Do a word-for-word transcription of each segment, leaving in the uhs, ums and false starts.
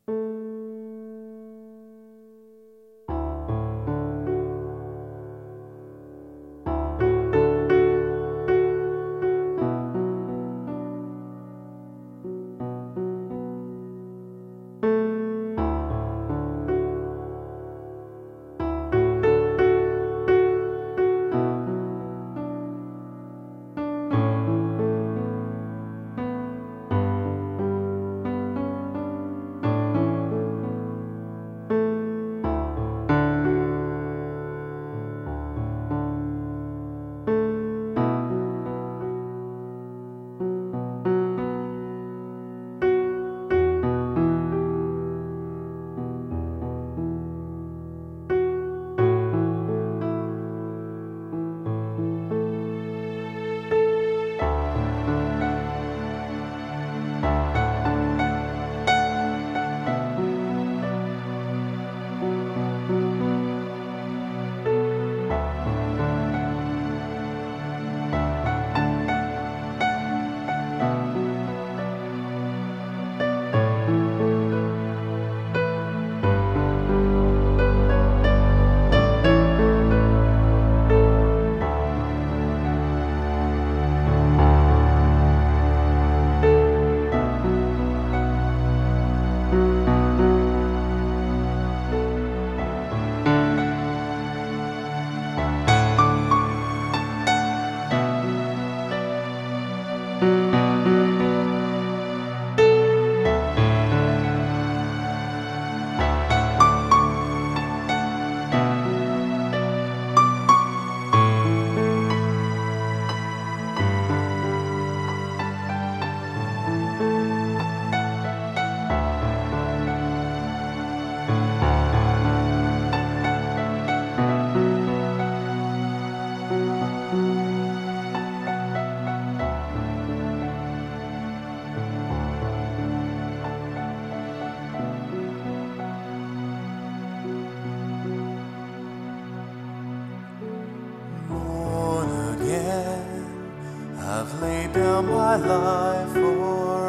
I've laid down my life for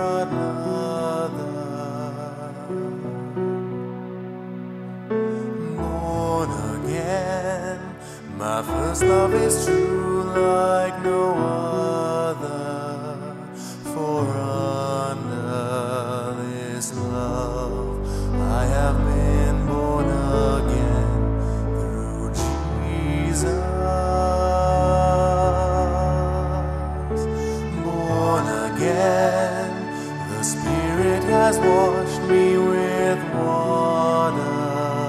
another. Born again, my first love is true like no other. For under this love I have been born again through Jesus. The Spirit has washed me with water.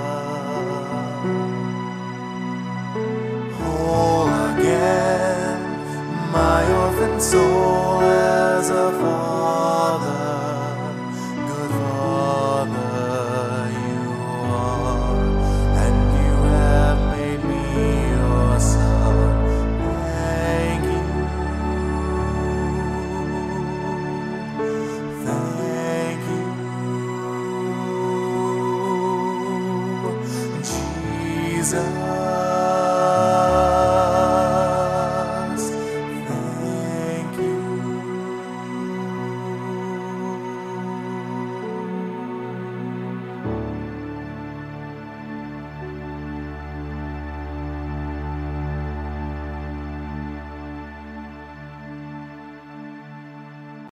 Whole again, my orphan soul has a Father. Good Father you are, and you have made me your son. Thank you. Thank you, Jesus.